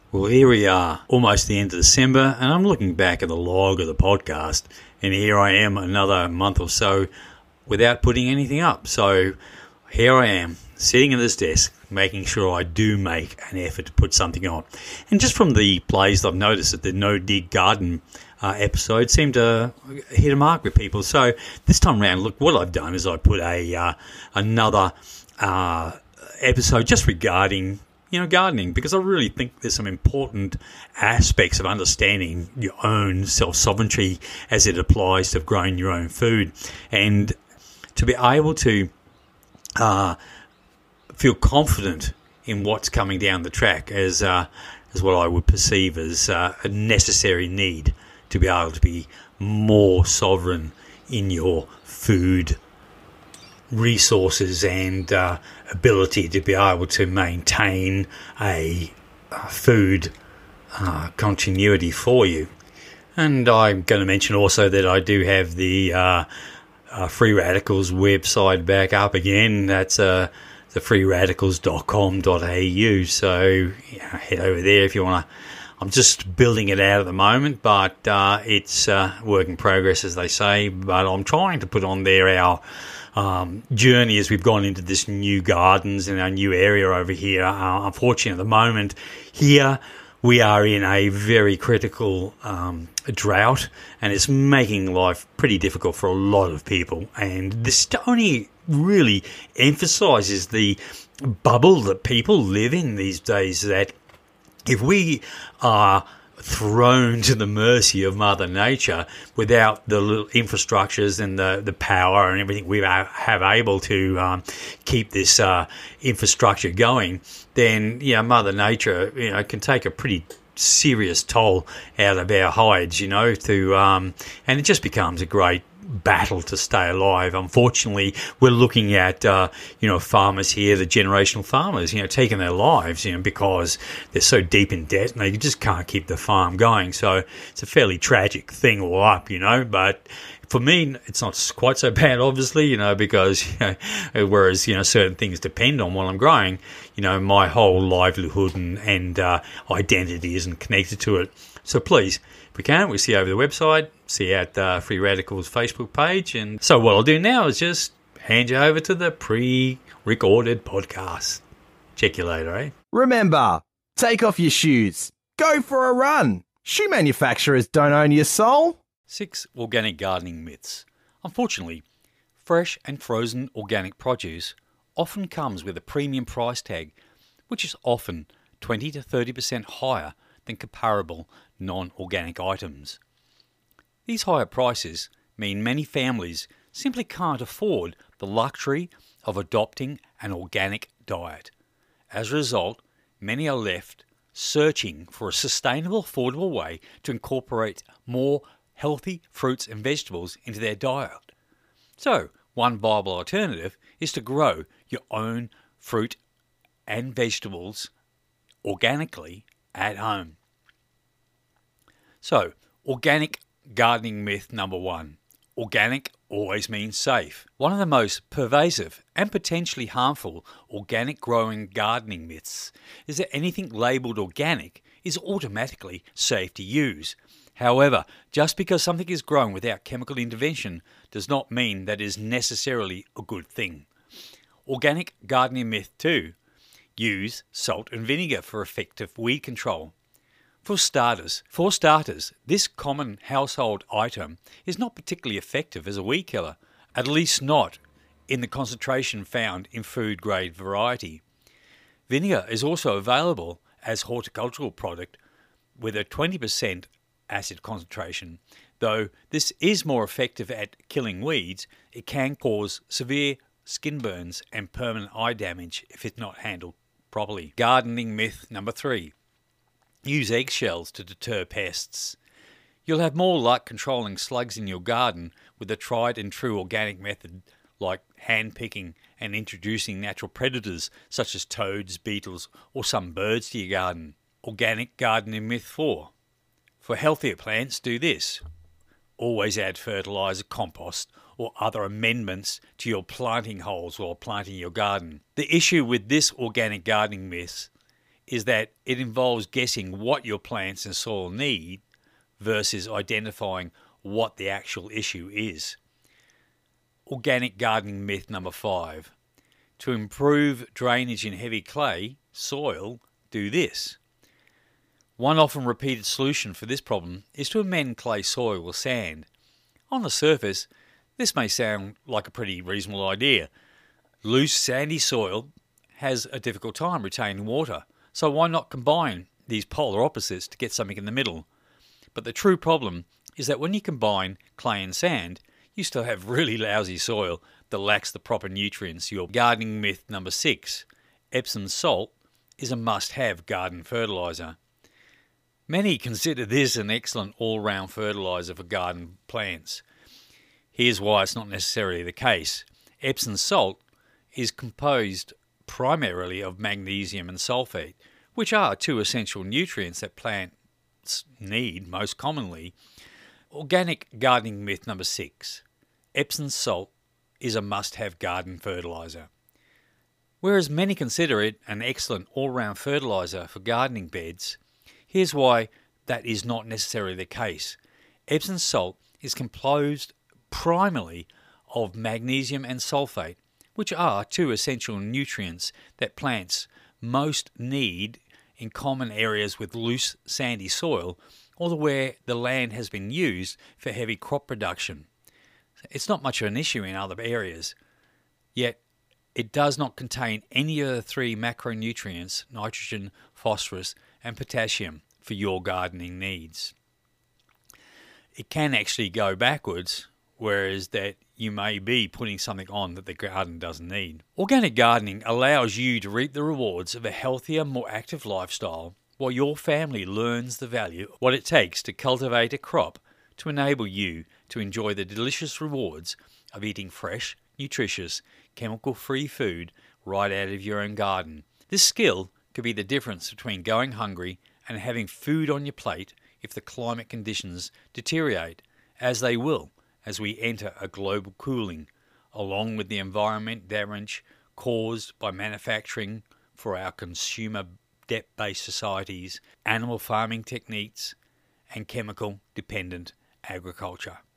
Well, here we are, almost the end of December, and I'm looking back at the log of the podcast, and here I am another month or so without putting anything up. So here I am, sitting at this desk, making sure I do make an effort to put something on. And just from the plays I've noticed that the No Dig Garden episode seemed to hit a mark with people. So this time around, look, what I've done is I put another episode just regarding gardening, because I really think there's some important aspects of understanding your own self-sovereignty as it applies to growing your own food, and to be able to feel confident in what's coming down the track as what I would perceive as a necessary need to be able to be more sovereign in your food resources and ability to be able to maintain a food continuity for you. And I'm going to mention also that I do have the Free Radicals website back up again. That's the freeradicals.com.au. So head over there if you want to. I'm just building it out at the moment, but it's work in progress, as they say. But I'm trying to put on there our journey as we've gone into this new gardens in our new area over here. Unfortunately, at the moment, here we are in a very critical drought, and it's making life pretty difficult for a lot of people. And this only really emphasises the bubble that people live in these days, that if we are thrown to the mercy of Mother Nature without the little infrastructures and the power and everything we have able to keep this infrastructure going, then Mother Nature can take a pretty serious toll out of our hides, and it just becomes a great battle to stay alive. Unfortunately, we're looking at farmers here, the generational farmers, taking their lives, because they're so deep in debt and they just can't keep the farm going. So it's a fairly tragic thing all up, but for me, it's not quite so bad, obviously, because whereas certain things depend on what I'm growing, my whole livelihood and identity isn't connected to it. So please, if we can, we'll see you over the website, see you at Free Radicals Facebook page. And so what I'll do now is just hand you over to the pre-recorded podcast. Check you later, eh? Remember, take off your shoes. Go for a run. Shoe manufacturers don't own your soul. 6 organic gardening myths. Unfortunately, fresh and frozen organic produce often comes with a premium price tag, which is often 20 to 30% higher than comparable non-organic items. These higher prices mean many families simply can't afford the luxury of adopting an organic diet. As a result, many are left searching for a sustainable, affordable way to incorporate more healthy fruits and vegetables into their diet. So, one viable alternative is to grow your own fruit and vegetables organically at home. So, organic gardening myth number 1. Organic always means safe. One of the most pervasive and potentially harmful organic growing gardening myths is that anything labelled organic is automatically safe to use. However, just because something is grown without chemical intervention does not mean that it is necessarily a good thing. Organic gardening myth 2. Use salt and vinegar for effective weed control. For starters, this common household item is not particularly effective as a weed killer, at least not in the concentration found in food-grade variety. Vinegar is also available as horticultural product with a 20% acid concentration. Though this is more effective at killing weeds, it can cause severe skin burns and permanent eye damage if it's not handled properly. Gardening myth number 3. Use eggshells to deter pests. You'll have more luck controlling slugs in your garden with a tried and true organic method like hand picking and introducing natural predators such as toads, beetles or some birds to your garden. Organic gardening myth 4. For healthier plants, do this. Always add fertiliser, compost or other amendments to your planting holes while planting your garden. The issue with this organic gardening myth is that it involves guessing what your plants and soil need versus identifying what the actual issue is. Organic gardening myth number 5. To improve drainage in heavy clay soil, do this. One often repeated solution for this problem is to amend clay soil with sand. On the surface, this may sound like a pretty reasonable idea. Loose, sandy soil has a difficult time retaining water, so why not combine these polar opposites to get something in the middle? But the true problem is that when you combine clay and sand, you still have really lousy soil that lacks the proper nutrients. Your gardening myth number 6. Epsom salt is a must-have garden fertiliser. Many consider this an excellent all-round fertiliser for garden plants. Here's why it's not necessarily the case. Epsom salt is composed primarily of magnesium and sulfate, which are 2 essential nutrients that plants need most commonly. Organic gardening myth number 6. Epsom salt is a must-have garden fertiliser. Whereas many consider it an excellent all-round fertiliser for gardening beds, here's why that is not necessarily the case. Epsom salt is composed primarily of magnesium and sulfate, which are 2 essential nutrients that plants most need in common areas with loose, sandy soil or where the land has been used for heavy crop production. It's not much of an issue in other areas, yet it does not contain any of the 3 macronutrients, nitrogen, phosphorus and potassium, for your gardening needs. It can actually go backwards, whereas that you may be putting something on that the garden doesn't need. Organic gardening allows you to reap the rewards of a healthier, more active lifestyle while your family learns the value of what it takes to cultivate a crop to enable you to enjoy the delicious rewards of eating fresh, nutritious, chemical-free food right out of your own garden. This skill could be the difference between going hungry and having food on your plate if the climate conditions deteriorate, as they will as we enter a global cooling, along with the environment damage caused by manufacturing for our consumer debt-based societies, animal farming techniques, and chemical-dependent agriculture.